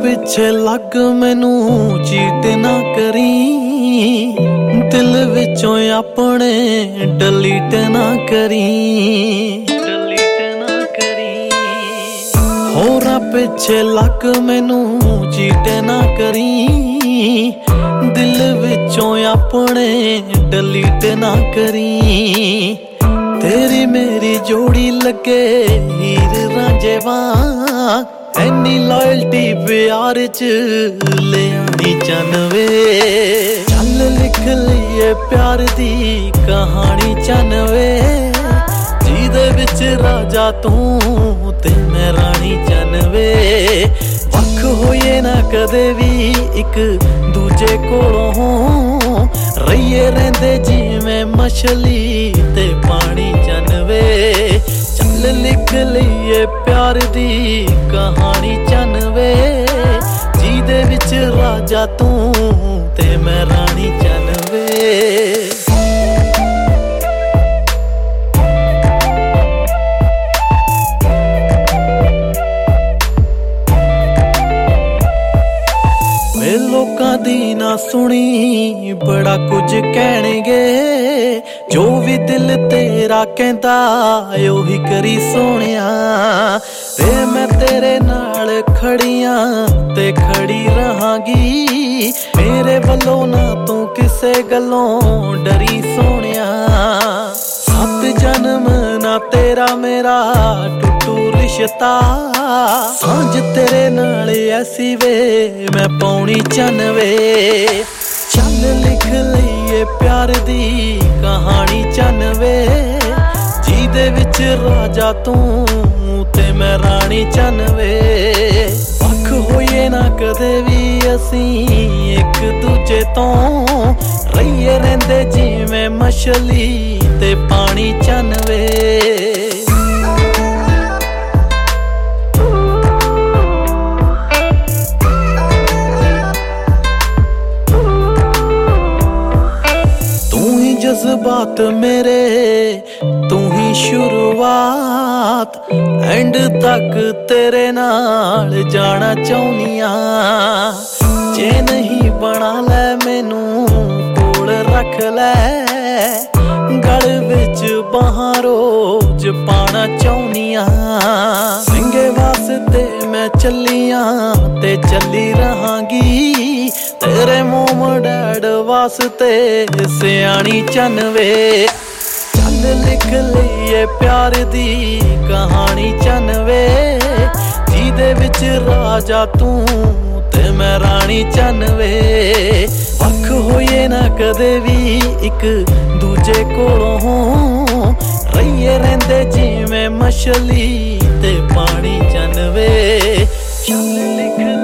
ਪਿੱਛੇ ਲੱਗ ਮੈਨੂੰ ਚੀਟ ਨਾ ਕਰੀ, ਦਿਲ ਵਿੱਚੋਂ ਆਪਣੇ ਡਿਲੀਟ ਨਾ ਕਰੀ, ਡਿਲੀਟ ਨਾ ਕਰੀ। ਹੋਰਾਂ ਪਿੱਛੇ ਲੱਗ ਮੈਨੂੰ ਚੀਟ ਨਾ ਕਰੀ, ਦਿਲ ਵਿੱਚੋਂ ਆਪਣੇ ਡਿਲੀਟ ਨਾ ਕਰੀ। ਤੇਰੀ ਮੇਰੀ ਜੋੜੀ ਲੱਗੇ ਹੀਰ ਰਾਂਝੇ ਵਾਂਗ, ਐਨੀ ਲਾਇਲਟੀ ਪਿਆਰ ਚ ਲਿਆਣੀ ਚੰਨਵੇ। ਚੱਲ ਲਿਖ ਲਈਏ ਪਿਆਰ ਦੀ ਕਹਾਣੀ ਚੰਨਵੇ, ਜਿਹਦੇ ਵਿੱਚ ਰਾਜਾ ਤੂੰ ਤੇ ਮੈਂ ਰਾਣੀ ਚੰਨਵੇ। ਵੱਖ ਹੋਈਏ ਨਾ ਕਦੇ ਵੀ ਇੱਕ ਦੂਜੇ ਕੋਲੋਂ, ਰਹੀਏ ਰਹਿੰਦੇ ਜਿਵੇਂ ਮਛਲੀ ਤੇ ਪਾਣੀ ਚੰਨਵੇ। ਚੱਲ ਲਿਖ ਲਈਏ ਪਿਆਰ ਦੀ ਕਹਾਣੀ ਚੰਨਵੇ, ਜਿਹਦੇ ਵਿੱਚ ਰਾਜਾ ਤੂੰ ਤੇ ਮੈਂ ਰਾਣੀ ਚੰਨਵੇ। ਲੋਕਾਂ ਦੀ ਨਾ ਸੁਣੀ ਬੜਾ ਕੁਝ ਕਹਿਣਗੇ, ਜੋ ਵੀ ਦਿਲ ਤੇਰਾ ਕਹਿੰਦਾ ਉਹੀ ਕਰੀ ਸੋਹਣਿਆ। ਤੇ ਮੈਂ ਤੇਰੇ ਨਾਲ ਖੜੀਆਂ ਤੇ ਖੜੀ ਰਹਾਂਗੀ, ਮੇਰੇ ਵੱਲੋਂ ਨਾ ਤੂੰ ਕਿਸੇ ਗੱਲੋਂ ਡਰੀ ਸੋਹਣਿਆ। 7 ਜਨਮ ਨਾ ਤੇਰਾ ਮੇਰਾ ਟੁੱਟੂ ਰਿਸ਼ਤਾ, ਸਾਂਝ ਤੇਰੇ ਨਾਲ ਐਸੀ ਵੇ ਮੈਂ ਪਾਉਣੀ ਚੰਨਵੇ। ਚੱਲ ਲਿਖ ਲਈਏ ਪਿਆਰ ਦੀ ਕਹਾਣੀ ਚੰਨਵੇ, ਜਿਹਦੇ ਵਿੱਚ ਰਾਜਾ ਤੂੰ ਤੇ ਮੈਂ ਰਾਣੀ ਚੰਨਵੇ। ਵੱਖ ਹੋਈਏ ਨਾ ਕਦੇ ਵੀ ਅਸੀਂ ਇੱਕ ਦੂਜੇ ਤੋਂ, ਰਹੀਏ ਰਹਿੰਦੇ ਜਿਵੇਂ ਮਛਲੀ ਤੇ ਪਾਣੀ ਚੰਨਵੇ। ਜਜ਼ਬਾਤ ਮੇਰੇ ਤੂੰ ਹੀ ਸ਼ੁਰੂਆਤ, ਐਂਡ ਤੱਕ ਤੇਰੇ ਨਾਲ ਜਾਣਾ ਚਾਹੁੰਨੀਆਂ। ਜੇ ਨਹੀਂ ਬਣਾ ਲੈ ਮੈਨੂੰ ਕੋਲ ਰੱਖ ਲੈ, ਗਲ ਵਿੱਚ ਬਾਹਾਂ ਰੋਜ਼ ਪਾਣਾ ਚਾਹੁੰਨੀਆਂ। ਸਿੰਘੇ ਵਾਸਤੇ ਮੈਂ ਚੱਲੀਆਂ ਤੇ ਚੱਲੀ ਰਹਾਂਗੀ, ਤੇਰੇ ਮੋਮ ਡੈਡ ਵਾਸਤੇ ਸਿਆਣੀ ਚੰਨਵੇ। ਚੱਲ ਲਿਖ ਲਈਏ ਪਿਆਰ ਦੀ ਕਹਾਣੀ ਚੰਨਵੇ, ਜਿਹਦੇ ਵਿੱਚ ਰਾਜਾ ਤੂੰ ਤੇ ਮੈਂ ਰਾਣੀ ਚੰਨਵੇ। ਵੱਖ ਹੋਈਏ ਨਾ ਕਦੇ ਵੀ ਇੱਕ ਦੂਜੇ ਕੋਲੋਂ, ਰਹੀਏ ਰਹਿੰਦੇ ਜਿਵੇਂ ਮਛਲੀ ਤੇ ਪਾਣੀ ਚੰਨਵੇ। ਚੱਲ ਲਿਖ